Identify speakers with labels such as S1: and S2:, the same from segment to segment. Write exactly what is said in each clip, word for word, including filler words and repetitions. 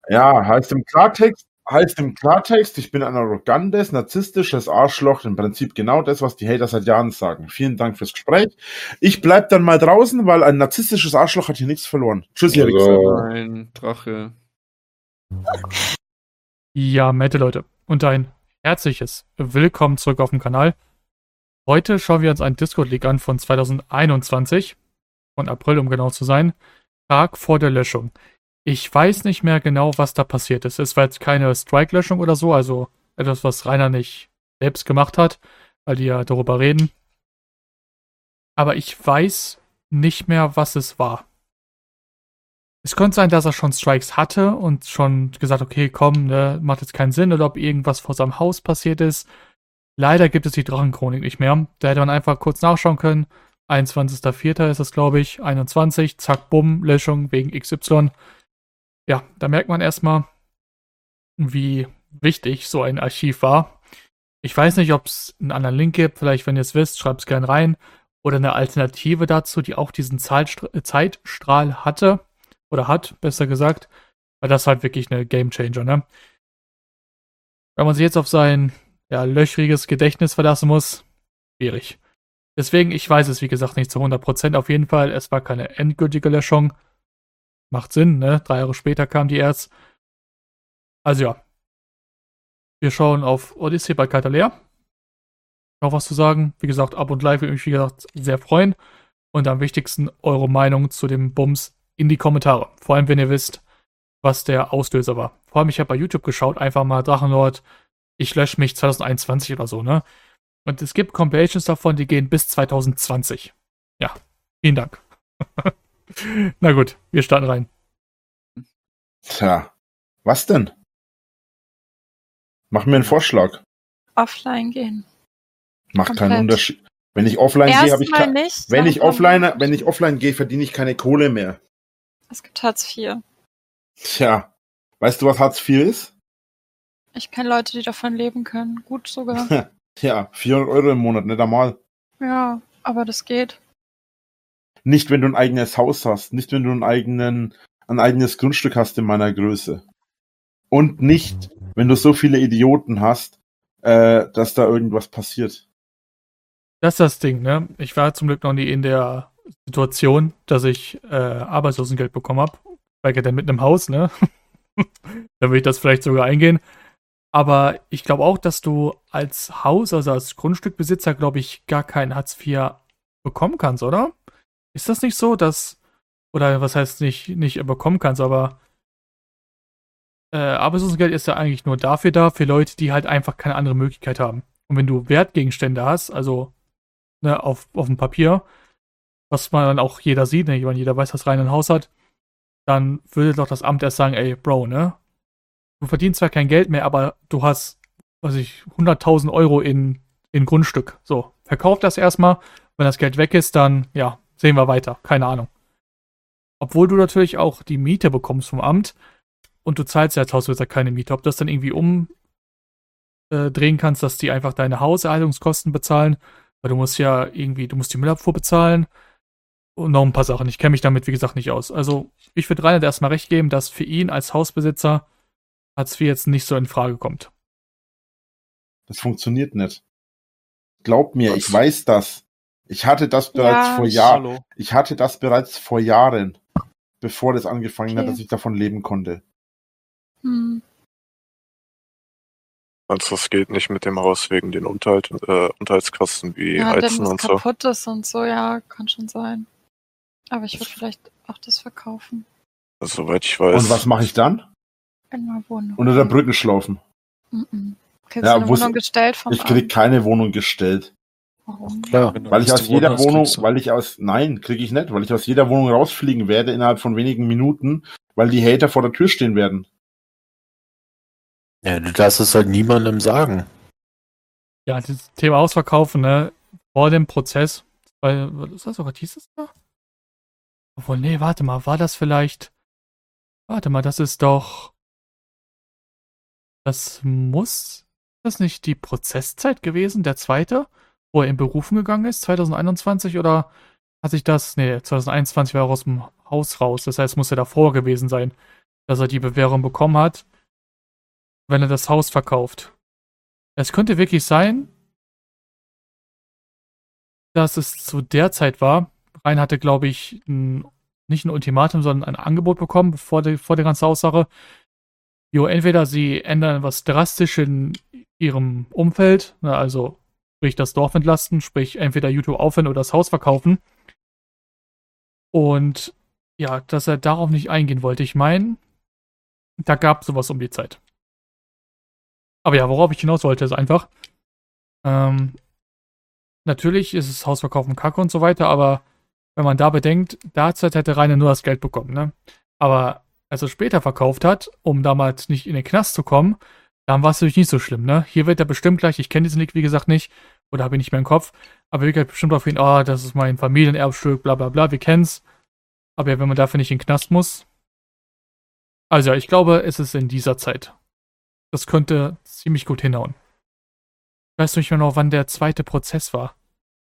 S1: Ja, heißt im Klartext heißt im Klartext, ich bin ein arrogantes, narzisstisches Arschloch. Im Prinzip genau das, was die Hater seit Jahren sagen. Vielen Dank fürs Gespräch. Ich bleib dann mal draußen, weil ein narzisstisches Arschloch hat hier nichts verloren. Tschüss, ihr Wichser.
S2: Also,
S3: Nein, Drache.
S4: Ja, Mette Leute, und ein herzliches Willkommen zurück auf dem Kanal. Heute schauen wir uns einen Discord-Leak an von zweitausendeinundzwanzig, von April, um genau zu sein, Tag vor der Löschung. Ich weiß nicht mehr genau, was da passiert ist. Es war jetzt keine Strike-Löschung oder so, also etwas, was Rainer nicht selbst gemacht hat, weil die ja darüber reden. Aber ich weiß nicht mehr, was es war. Es könnte sein, dass er schon Strikes hatte und schon gesagt, okay, komm, ne, macht jetzt keinen Sinn, oder ob irgendwas vor seinem Haus passiert ist. Leider gibt es die Drachenchronik nicht mehr. Da hätte man einfach kurz nachschauen können. einundzwanzigster vierter ist das, glaube ich. einundzwanzig, zack, bumm, Löschung wegen X Y. Ja, da merkt man erstmal, wie wichtig so ein Archiv war. Ich weiß nicht, ob es einen anderen Link gibt. Vielleicht, wenn ihr es wisst, schreibt es gerne rein. Oder eine Alternative dazu, die auch diesen Zeitstra- Zeitstrahl hatte. Oder hat, besser gesagt. Weil das halt wirklich eine Gamechanger, ne? Wenn man sich jetzt auf sein ja, löchriges Gedächtnis verlassen muss, schwierig. Deswegen, ich weiß es, wie gesagt, nicht zu hundert Prozent. Auf jeden Fall, es war keine endgültige Löschung. Macht Sinn, ne? Drei Jahre später kam die erst. Also ja. Wir schauen auf Odyssey bei Katalea. Noch was zu sagen? Wie gesagt, ab und live würde mich, wie gesagt, sehr freuen. Und am wichtigsten eure Meinung zu dem Bums in die Kommentare. Vor allem, wenn ihr wisst, was der Auslöser war. Vor allem, ich habe bei YouTube geschaut, einfach mal Drachenlord, ich lösche mich zwanzig einundzwanzig oder so, ne? Und es gibt Compilations davon, die gehen bis zwanzig zwanzig. Ja, vielen Dank. Na gut, wir starten rein.
S1: Tja, was denn? Mach mir einen Vorschlag.
S5: Offline gehen.
S1: Macht
S5: Komplett.
S1: keinen Unterschied. Wenn ich offline gehe, habe ich
S5: Erstmal
S1: ke-
S5: nicht.
S1: wenn ich
S5: langsam.
S1: offline, wenn ich offline gehe, verdiene ich keine Kohle mehr.
S5: Es gibt Hartz vier.
S1: Tja, weißt du, was Hartz vier ist?
S5: Ich kenne Leute, die davon leben können. Gut sogar.
S1: Ja, vierhundert Euro im Monat, nicht einmal.
S5: Ja, aber das geht.
S1: Nicht, wenn du ein eigenes Haus hast, nicht, wenn du einen eigenen, ein eigenes Grundstück hast in meiner Größe. Und nicht, wenn du so viele Idioten hast, äh, dass da irgendwas passiert.
S4: Das ist das Ding, ne? Ich war zum Glück noch nie in der Situation, dass ich äh, Arbeitslosengeld bekommen habe. Weil ich dann mit einem Haus, ne? Da würde ich das vielleicht sogar eingehen. Aber ich glaube auch, dass du als Haus, also als Grundstückbesitzer, glaube ich, gar kein Hartz vier bekommen kannst, oder? Ist das nicht so, dass, oder was heißt nicht, nicht bekommen kannst, aber äh, Arbeitslosengeld ist ja eigentlich nur dafür da, für Leute, die halt einfach keine andere Möglichkeit haben. Und wenn du Wertgegenstände hast, also ne, auf, auf dem Papier, was man dann auch jeder sieht, ne, weil jeder weiß, dass Rainer ein Haus hat, dann würde doch das Amt erst sagen, ey, Bro, ne? Du verdienst zwar kein Geld mehr, aber du hast, weiß ich, hunderttausend Euro in, in Grundstück. So, verkauf das erstmal. Wenn das Geld weg ist, dann, ja, sehen wir weiter. Keine Ahnung. Obwohl du natürlich auch die Miete bekommst vom Amt und du zahlst ja als Hausbesitzer keine Miete. Ob du das dann irgendwie umdrehen kannst, dass die einfach deine Hauserhaltungskosten bezahlen, weil du musst ja irgendwie, du musst die Müllabfuhr bezahlen und noch ein paar Sachen. Ich kenne mich damit, wie gesagt, nicht aus. Also, ich würde Reinhard erstmal recht geben, dass für ihn als Hausbesitzer Hartz vier jetzt nicht so in Frage kommt.
S1: Das funktioniert nicht. Glaub mir,
S2: Was?
S1: ich weiß das. Ich hatte das bereits
S5: Ja,
S1: vor
S5: ich-
S1: Jahren.
S2: Hallo.
S1: Ich hatte das bereits vor Jahren, bevor das angefangen hat,
S5: Okay.
S1: dass ich davon leben konnte.
S5: Hm.
S2: Also es geht nicht mit dem Haus wegen den Unterhalt, äh, Unterhaltskosten wie
S5: Ja, wenn
S2: Heizen
S5: es
S2: und so.
S5: kaputt ist und so, ja, kann schon sein. Aber ich würde vielleicht auch das verkaufen.
S2: Also, soweit ich weiß.
S1: Und was mache ich dann?
S5: In einer Wohnung.
S1: Unter der Brücke schlafen.
S5: Mhm. Kriegst
S1: Ja,
S5: du eine
S1: wo es-
S5: Wohnung gestellt vom
S1: Ich krieg keine Wohnung gestellt.
S5: Amt? Warum?
S6: Klar.
S3: Wenn du
S1: Weil ich
S3: nichts
S1: aus
S3: zu wohnen
S1: jeder
S3: hast,
S1: Wohnung,
S3: kriegst du.
S1: weil ich aus, nein, kriege ich nicht, weil ich aus jeder Wohnung rausfliegen werde innerhalb von wenigen Minuten, weil die Hater vor der Tür stehen werden.
S6: Ja, du darfst es halt niemandem sagen.
S4: Ja, das Thema Ausverkaufen, ne? Vor dem Prozess, weil, was ist das sogar, hieß es da? Obwohl, nee, warte mal, war das vielleicht, warte mal, das ist doch, das muss, das nicht die Prozesszeit gewesen, der zweite, wo er in Berufen gegangen ist, zwanzig einundzwanzig, oder hat sich das, nee, zwanzig einundzwanzig war er aus dem Haus raus, das heißt, muss er davor gewesen sein. dass er die Bewährung bekommen hat, wenn er das Haus verkauft. Es könnte wirklich sein, dass es zu der Zeit war. Rein hatte, glaube ich, ein, nicht ein Ultimatum, sondern ein Angebot bekommen, bevor die, vor der ganzen Aussache. Jo, entweder sie ändern was drastisch in ihrem Umfeld, ne, also sprich das Dorf entlasten, sprich entweder YouTube aufhören oder das Haus verkaufen. Und ja, dass er darauf nicht eingehen wollte. Ich meine, da gab es sowas um die Zeit. Aber ja, worauf ich hinaus wollte, ist einfach, ähm, natürlich ist es Hausverkaufen Kacke und so weiter, aber wenn man da bedenkt, derzeit hätte Rainer nur das Geld bekommen, ne? Aber als er später verkauft hat, um damals nicht in den Knast zu kommen, dann war es natürlich nicht so schlimm, ne? Hier wird er bestimmt gleich, ich kenne diesen Lied, wie gesagt, nicht, oder habe ich nicht mehr im Kopf, aber wir gehen bestimmt darauf hin, oh, das ist mein Familienerbstück, bla bla bla, wir kennen's. Aber ja, wenn man dafür nicht in den Knast muss. Also ja, ich glaube, es ist in dieser Zeit. Das könnte ziemlich gut hinhauen. Ich weiß nicht mehr noch, wann der zweite Prozess war.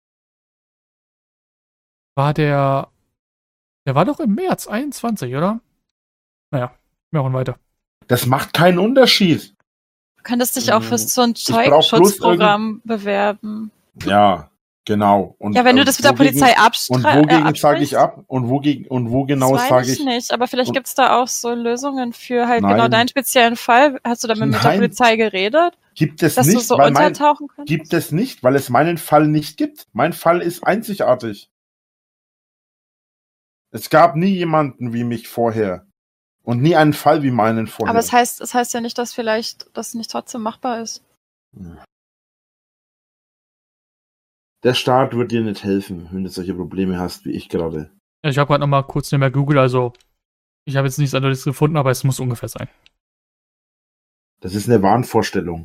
S4: War der. Der war doch im März einundzwanzig, oder? Naja, wir machen weiter.
S1: Das macht keinen Unterschied.
S5: Du könntest dich auch für so ein
S1: Ich brauch bloß
S5: Zeugenschutzprogramm bewerben.
S1: Ja, genau. Und,
S5: Ja, wenn du
S1: äh,
S5: das mit der
S1: wogegen-
S5: Polizei
S1: Und
S5: abstreitest.
S1: wogegen sage ich ab? Und wogegen, und wo genau
S5: das
S1: sage
S5: weiß ich
S1: ich?
S5: nicht, aber vielleicht
S1: und-
S5: gibt's da auch so Lösungen für halt
S1: Nein.
S5: genau deinen speziellen Fall. Hast du damit mit der
S1: Nein.
S5: Polizei geredet,
S1: Gibt es
S5: dass du
S1: nicht,
S5: so
S1: weil mein,
S5: untertauchen kannst?
S1: gibt es nicht, weil es meinen Fall nicht gibt. Mein Fall ist einzigartig. Es gab nie jemanden wie mich vorher. Und nie einen Fall wie meinen vorher.
S5: Aber es heißt, es heißt ja nicht, dass vielleicht das nicht trotzdem machbar ist.
S1: Der Staat wird dir nicht helfen, wenn du solche Probleme hast, wie ich gerade.
S4: Ja, ich habe gerade nochmal kurz nebenher Google, also ich habe jetzt nichts anderes gefunden, aber es muss ungefähr sein.
S1: Das ist eine Wahnvorstellung.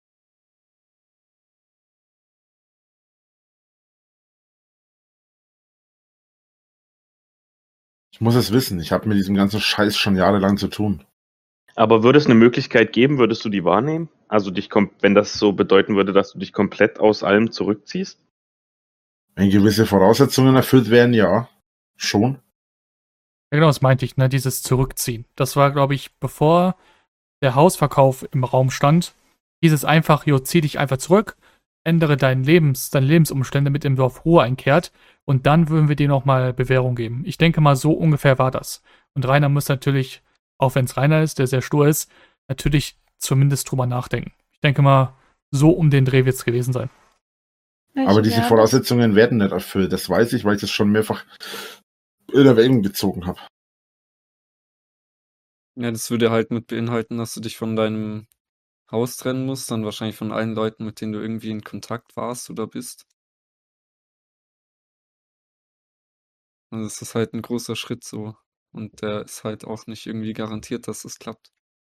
S1: Ich muss es wissen. Ich habe mit diesem ganzen Scheiß schon jahrelang zu tun.
S3: Aber würde es eine Möglichkeit geben, würdest du die wahrnehmen? Also dich kom- wenn das so bedeuten würde, dass du dich komplett aus allem zurückziehst?
S1: Wenn gewisse Voraussetzungen erfüllt werden, ja. Schon.
S4: Ja, genau, das meinte ich, ne, dieses Zurückziehen. Das war, glaube ich, bevor der Hausverkauf im Raum stand, hieß es einfach, jo, zieh dich einfach zurück, ändere dein Lebens, deine Lebensumstände mit dem Dorf Ruhe einkehrt und dann würden wir dir nochmal Bewährung geben. Ich denke mal, so ungefähr war das. Und Rainer muss natürlich, auch wenn es Rainer ist, der sehr stur ist, natürlich zumindest drüber nachdenken. Ich denke mal, so um den Dreh wird es gewesen sein.
S1: Aber diese
S5: Ja,
S1: Voraussetzungen werden nicht erfüllt. Das weiß ich, weil ich das schon mehrfach in Erwägung gezogen habe.
S7: Ja, das würde halt mit beinhalten, dass du dich von deinem Haus trennen musst, dann wahrscheinlich von allen Leuten, mit denen du irgendwie in Kontakt warst oder bist. Also es ist halt ein großer Schritt so. Und der ist halt auch nicht irgendwie garantiert, dass es klappt.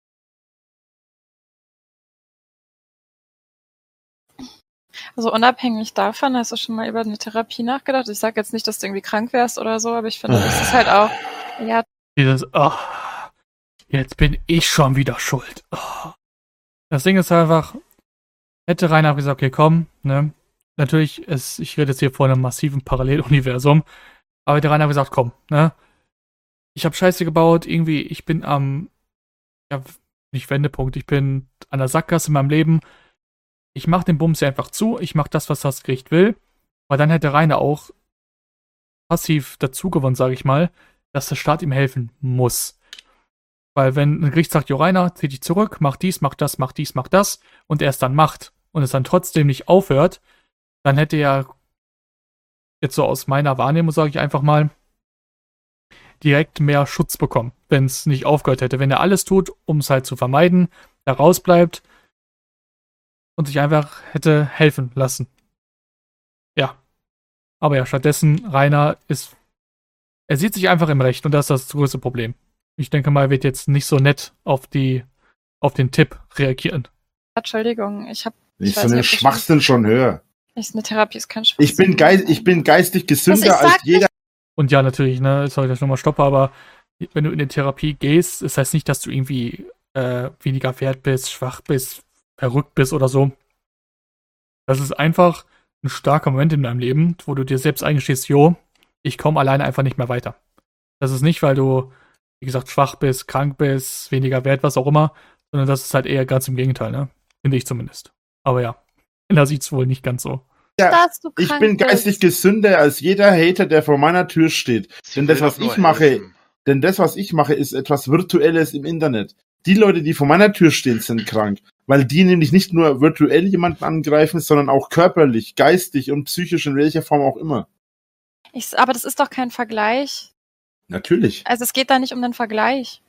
S5: Also unabhängig davon, hast du schon mal über eine Therapie nachgedacht? Ich sage jetzt nicht, dass du irgendwie krank wärst oder so, aber ich finde, das ist halt auch, ja,
S4: Dieses, oh, jetzt bin ich schon wieder schuld. Oh. Das Ding ist einfach, hätte Rainer gesagt, okay, komm, ne, natürlich, ist, ich rede jetzt hier von einem massiven Paralleluniversum, aber hätte Rainer gesagt, komm, ne, ich habe Scheiße gebaut, irgendwie, ich bin am, ja, nicht Wendepunkt, ich bin an der Sackgasse in meinem Leben, ich mach den Bums hier einfach zu, ich mach das, was das Gericht will, weil dann hätte Rainer auch passiv dazugewonnen, sage ich mal, dass der Staat ihm helfen muss. Weil wenn ein Gericht sagt, jo Rainer, zieh dich zurück, mach dies, mach das, mach dies, mach das, und er es dann macht und es dann trotzdem nicht aufhört, dann hätte er, jetzt so aus meiner Wahrnehmung sage ich einfach mal, direkt mehr Schutz bekommen, wenn es nicht aufgehört hätte. Wenn er alles tut, um es halt zu vermeiden, da rausbleibt und sich einfach hätte helfen lassen. Ja. Aber ja, stattdessen, Rainer ist, er sieht sich einfach im Recht und das ist das größte Problem. Ich denke mal, er wird jetzt nicht so nett auf die, auf den Tipp reagieren.
S5: Entschuldigung, ich habe,
S1: Wenn ich
S5: weiß
S1: so einen
S5: nicht, ob ich-
S1: Schwachsinn schon höre.
S5: ich, eine Therapie ist kein Schwachsinn.
S1: Ich bin, geist, ich bin geistig
S5: Was, ich
S1: gesünder
S5: sag
S1: als jeder.
S4: Und ja, natürlich, ne, sorry, dass ich nochmal stoppe, aber wenn du in die Therapie gehst, das heißt nicht, dass du irgendwie äh, weniger wert bist, schwach bist, verrückt bist oder so. Das ist einfach ein starker Moment in deinem Leben, wo du dir selbst eingestehst, jo, ich komme alleine einfach nicht mehr weiter. Das ist nicht, weil du wie gesagt, schwach bist, krank bist, weniger wert, was auch immer, sondern das ist halt eher ganz im Gegenteil, ne? Finde ich zumindest. Aber ja, da sieht's wohl nicht ganz so.
S1: Ja,
S5: Dass du
S1: ich
S5: krank
S1: bin geistig
S5: bist.
S1: gesünder als jeder Hater, der vor meiner Tür steht.
S8: Sie
S1: Denn
S8: will
S1: das, was
S8: doch nur
S1: ich mache,
S8: helfen.
S1: denn das, was ich mache, ist etwas Virtuelles im Internet. Die Leute, die vor meiner Tür stehen, sind krank. Weil die nämlich nicht nur virtuell jemanden angreifen, sondern auch körperlich, geistig und psychisch in welcher Form auch immer.
S5: Ich, aber das ist doch kein Vergleich.
S1: Natürlich.
S5: Also es geht da nicht um den Vergleich.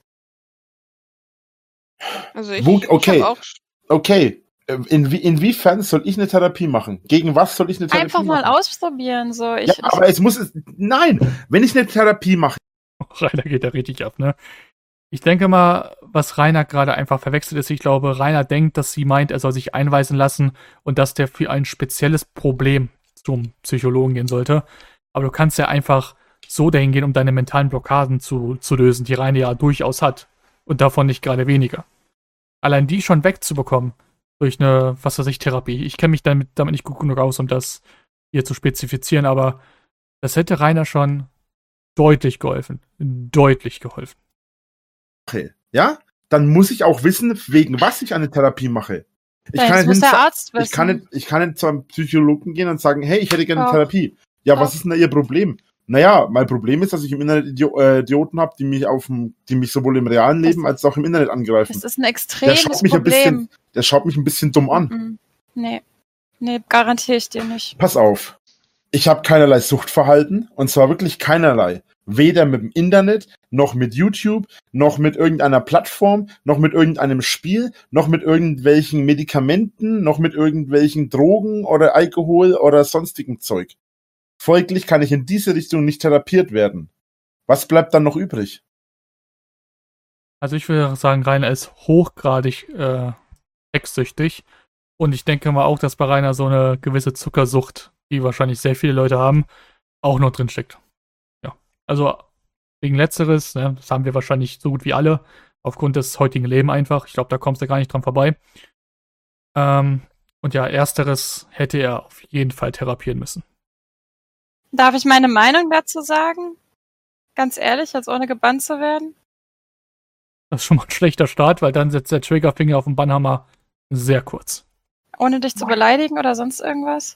S9: Also ich,
S1: Wo,
S9: ich
S1: okay,
S9: habe auch
S1: okay. In, inwiefern soll ich eine Therapie machen? Gegen was soll ich eine Therapie
S5: Einfach
S1: machen?
S5: mal ausprobieren. So. Ich,
S1: Ja,
S5: ich,
S1: aber es muss, es, nein, wenn ich eine Therapie mache,
S4: Rainer geht da richtig ab, ne? Ich denke mal, was Rainer gerade einfach verwechselt ist, ich glaube, Rainer denkt, dass sie meint, er soll sich einweisen lassen und dass der für ein spezielles Problem zum Psychologen gehen sollte. Aber du kannst ja einfach so dahin gehen, um deine mentalen Blockaden zu, zu lösen, die Rainer ja durchaus hat. Und davon nicht gerade weniger. Allein die schon wegzubekommen durch eine, was weiß ich, Therapie. Ich kenne mich damit, damit nicht gut genug aus, um das hier zu spezifizieren, aber das hätte Rainer schon deutlich geholfen. Deutlich geholfen.
S1: mache, ja, dann muss ich auch wissen, wegen was ich eine Therapie mache. Ich
S5: Ja,
S1: kann
S5: jetzt
S1: nicht
S5: muss der
S1: hin-
S5: Arzt wissen.
S1: Ich kann, nicht, ich kann nicht zu einem Psychologen gehen und sagen, hey, ich hätte gerne eine
S5: Doch.
S1: Therapie. Ja,
S5: Doch.
S1: was ist denn da Ihr Problem? Naja, mein Problem ist, dass ich im Internet Idio äh, Idioten habe, die mich auf dem, die mich sowohl im realen
S5: Das-
S1: Leben als auch im Internet angreifen.
S5: Das ist ein
S1: Der
S5: extremes
S1: schaut mich ein
S5: Problem.
S1: bisschen, der schaut mich ein bisschen dumm an.
S5: Mhm. Nee. Nee, garantiere ich dir nicht.
S1: Pass auf. Ich habe keinerlei Suchtverhalten, und zwar wirklich keinerlei. Weder mit dem Internet, noch mit YouTube, noch mit irgendeiner Plattform, noch mit irgendeinem Spiel, noch mit irgendwelchen Medikamenten, noch mit irgendwelchen Drogen oder Alkohol oder sonstigem Zeug. Folglich kann ich in diese Richtung nicht therapiert werden. Was bleibt dann noch übrig?
S4: Also ich würde sagen, Rainer ist hochgradig äh, sexsüchtig. Und ich denke mal auch, dass bei Rainer so eine gewisse Zuckersucht, die wahrscheinlich sehr viele Leute haben, auch noch drin steckt. Ja, also wegen Letzteres, ne, das haben wir wahrscheinlich so gut wie alle, aufgrund des heutigen Lebens einfach. Ich glaube, da kommst du gar nicht dran vorbei. Ähm, und ja, Ersteres hätte er auf jeden Fall therapieren müssen.
S5: Darf ich meine Meinung dazu sagen? Ganz ehrlich, als ohne gebannt zu werden?
S4: Das ist schon mal ein schlechter Start, weil dann setzt der Triggerfinger auf den Bannhammer sehr kurz.
S5: Ohne dich zu beleidigen oder sonst irgendwas?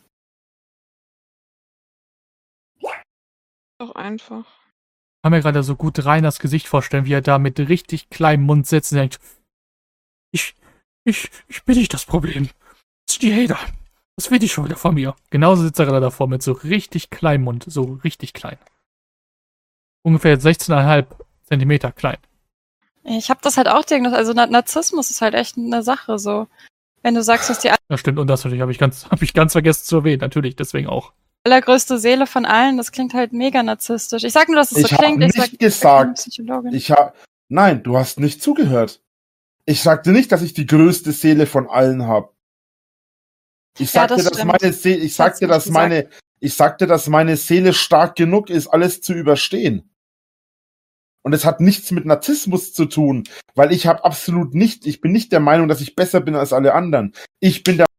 S9: doch einfach.
S4: Ich kann mir gerade so gut Rainers Gesicht vorstellen, wie er da mit richtig kleinem Mund sitzt und denkt, ich, ich, ich bin nicht das Problem. Das ist die Hater. Was will die schon wieder von mir? Genauso sitzt er gerade davor mit so richtig kleinem Mund, so richtig klein. Ungefähr sechzehn Komma fünf Zentimeter klein.
S5: Ich habe das halt auch diagnostiziert. Also Na- Narzissmus ist halt echt eine Sache so. Wenn du sagst, dass die
S4: Das stimmt, und das natürlich habe ich ganz, habe ich ganz vergessen zu erwähnen, natürlich, deswegen auch.
S5: allergrößte Seele von allen, das klingt halt mega narzisstisch. Ich sag nur, dass es
S1: Ich
S5: so
S1: hab
S5: klingt.
S1: nicht
S5: ich sag,
S1: gesagt,
S5: ich bin Psychologin.
S1: Ich hab, nein, du hast nicht zugehört. Ich sagte nicht, dass ich die größte Seele von allen habe. Ich
S5: Ja,
S1: sagte,
S5: das
S1: dass
S5: stimmt.
S1: meine Seele, ich
S5: Das
S1: sagte,
S5: hast du
S1: dass
S5: nicht
S1: meine, ich sagte, dass meine Seele stark genug ist, alles zu überstehen. Und es hat nichts mit Narzissmus zu tun, weil ich habe absolut nicht, ich bin nicht der Meinung, dass ich besser bin als alle anderen. Ich bin der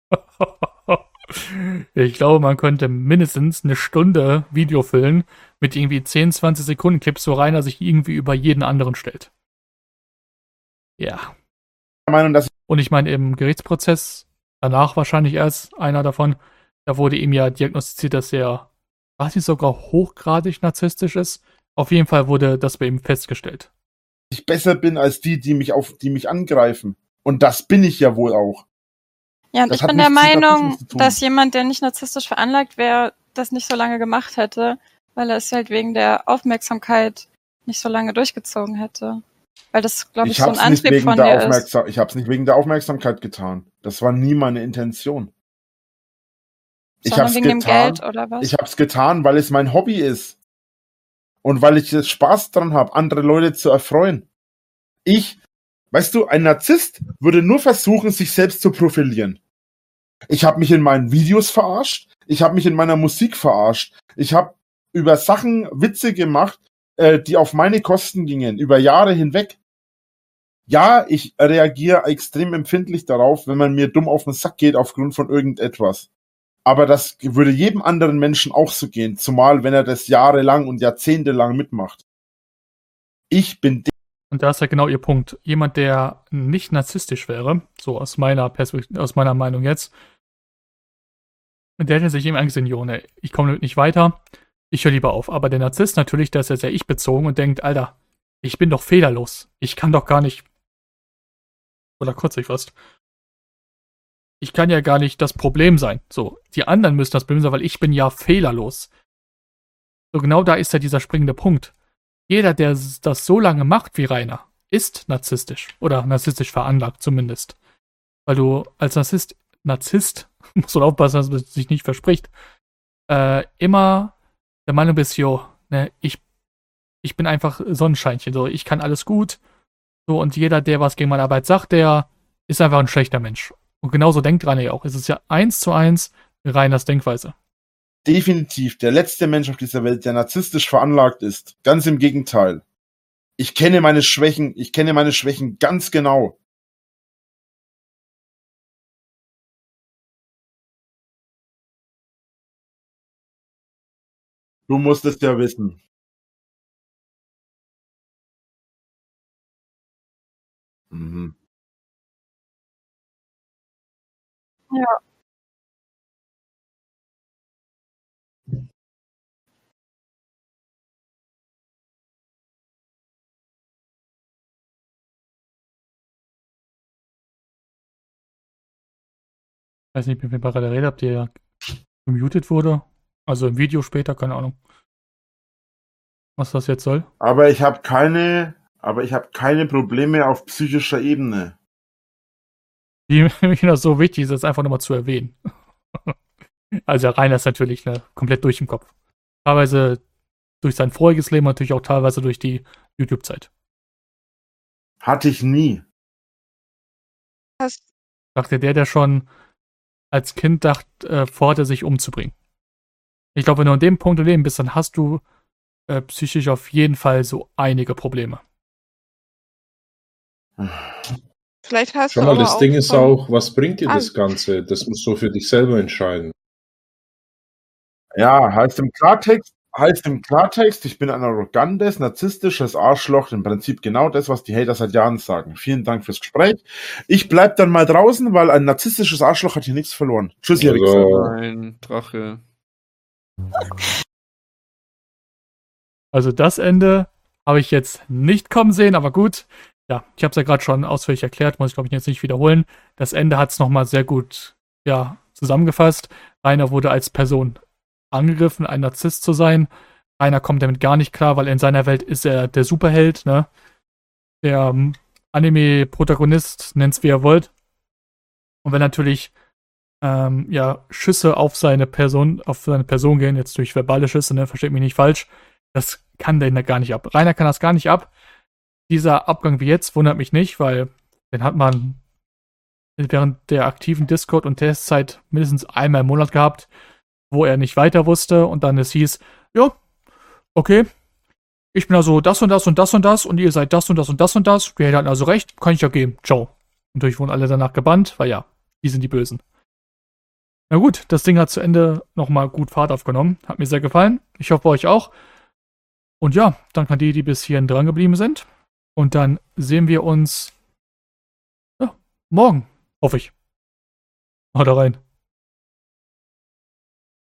S4: Ich glaube, man könnte mindestens eine Stunde Video füllen mit irgendwie zehn, zwanzig Sekunden Clips, wo Rainer sich irgendwie über jeden anderen stellt. Ja.
S1: Meinung, dass ich
S4: Und ich meine, im Gerichtsprozess, danach wahrscheinlich erst einer davon, da wurde ihm ja diagnostiziert, dass er quasi sogar hochgradig narzisstisch ist. Auf jeden Fall wurde das bei ihm festgestellt.
S1: ich besser bin als die, die mich auf, die mich angreifen. Und das bin ich ja wohl auch.
S5: Ja, und
S1: Das
S5: ich
S1: hat
S5: bin der
S1: nichts mit
S5: Meinung,
S1: Narzissmus zu tun.
S5: dass jemand, der nicht narzisstisch veranlagt wäre, das nicht so lange gemacht hätte, weil er es halt wegen der Aufmerksamkeit nicht so lange durchgezogen hätte. Weil das, glaube ich,
S1: Ich
S5: so ein
S1: hab's nicht
S5: Antrieb
S1: wegen
S5: von
S1: der
S5: dir ist.
S1: Aufmerksam, ich hab's nicht wegen der Aufmerksamkeit getan. Das war nie meine Intention. Ich
S5: Sondern
S1: hab's
S5: wegen dem
S1: getan.
S5: Geld oder was?
S1: Ich hab's getan, weil es mein Hobby ist. Und weil ich Spaß dran habe, andere Leute zu erfreuen. Ich, weißt du, ein Narzisst würde nur versuchen, sich selbst zu profilieren. Ich habe mich in meinen Videos verarscht. Ich habe mich in meiner Musik verarscht. Ich habe über Sachen Witze gemacht, äh, die auf meine Kosten gingen, über Jahre hinweg. Ja, ich reagiere extrem empfindlich darauf, wenn man mir dumm auf den Sack geht aufgrund von irgendetwas. Aber das würde jedem anderen Menschen auch so gehen, zumal wenn er das jahrelang und jahrzehntelang mitmacht. Ich bin der.
S4: Und da ist ja genau ihr Punkt. Jemand, der nicht narzisstisch wäre, so aus meiner Perspektive, aus meiner Meinung jetzt, der hätte sich eben angesehen, jo, ne, ich komme damit nicht weiter, ich höre lieber auf. Aber der Narzisst natürlich, der ist ja sehr ich-bezogen und denkt, Alter, ich bin doch fehlerlos. Ich kann doch gar nicht, oder kurz ich fast, ich kann ja gar nicht das Problem sein. So, die anderen müssen das Problem sein, weil ich bin ja fehlerlos. So genau da ist ja dieser springende Punkt. Jeder, der das so lange macht wie Rainer, ist narzisstisch. Oder narzisstisch veranlagt zumindest. Weil du als Narzisst, Narzisst, musst du aufpassen, dass man sich nicht verspricht, äh, immer der Meinung bist, jo, ne, ich, ich bin einfach Sonnenscheinchen, so, ich kann alles gut. So, und jeder, der was gegen meine Arbeit sagt, der ist einfach ein schlechter Mensch. Und genauso denkt Rainer ja auch. Es ist ja eins zu eins Rainers Denkweise.
S1: Definitiv der letzte Mensch auf dieser Welt, der narzisstisch veranlagt ist. Ganz im Gegenteil. Ich kenne meine Schwächen, ich kenne meine Schwächen ganz genau. Du musst es ja wissen. Mhm.
S5: Ja.
S4: Ich weiß nicht, mit wem ihr gerade redet, ob der gemutet wurde. Also im Video später, keine Ahnung. Was das jetzt soll.
S1: Aber ich habe keine, aber ich habe keine Probleme auf psychischer Ebene.
S4: Die mir das so wichtig ist, das einfach nochmal zu erwähnen. Also Rainer ist natürlich ne, komplett durch im Kopf. Teilweise durch sein voriges Leben, natürlich auch teilweise durch die YouTube-Zeit.
S1: Hatte ich nie.
S9: Hast,
S4: Dachte der, der schon als Kind dachte, äh, vorhatte, sich umzubringen. Ich glaube, wenn du an dem Punkt im Leben bist, dann hast du äh, psychisch auf jeden Fall so einige Probleme.
S9: vielleicht hast
S8: Schau
S9: du
S8: mal,
S9: aber
S8: das
S9: auch
S8: Ding ist
S9: von-
S8: auch, was bringt dir
S9: Ah.
S8: das Ganze? Das musst du für dich selber entscheiden.
S1: Ja, heißt im Klartext, heißt im Klartext, ich bin ein arrogantes, narzisstisches Arschloch, im Prinzip genau das, was die Hater seit Jahren sagen. Vielen Dank fürs Gespräch. Ich bleib dann mal draußen, weil ein narzisstisches Arschloch hat hier nichts verloren. Tschüss, ihr
S8: Also-
S1: Wichser.
S7: Nein, Drache.
S4: Also das Ende habe ich jetzt nicht kommen sehen, aber gut. Ja, ich habe es ja gerade schon ausführlich erklärt, muss ich glaube ich jetzt nicht wiederholen. Das Ende hat es nochmal sehr gut ja, zusammengefasst. Rainer wurde als Person angegriffen, ein Narzisst zu sein. Rainer kommt damit gar nicht klar, weil in seiner Welt ist er der Superheld, ne? Der ähm, Anime-Protagonist, nennt's wie ihr wollt. Und wenn natürlich ähm, ja, Schüsse auf seine Person, auf seine Person gehen, jetzt durch verbale Schüsse, ne, versteht mich nicht falsch, das kann der gar nicht ab. Rainer kann das gar nicht ab. Dieser Abgang wie jetzt wundert mich nicht, weil den hat man während der aktiven Discord- und Testzeit mindestens einmal im Monat gehabt, wo er nicht weiter wusste und dann es hieß, ja, okay, ich bin also das und das und das und das und ihr seid das und das und das und das, wir hatten also recht, kann ich ja geben, ciao. Und natürlich wurden alle danach gebannt, weil ja, die sind die Bösen. Na gut, das Ding hat zu Ende nochmal gut Fahrt aufgenommen, hat mir sehr gefallen, ich hoffe euch auch. Und ja, danke an die, die bis hierhin dran geblieben sind. Und dann sehen wir uns ja, morgen, hoffe ich. Haut rein.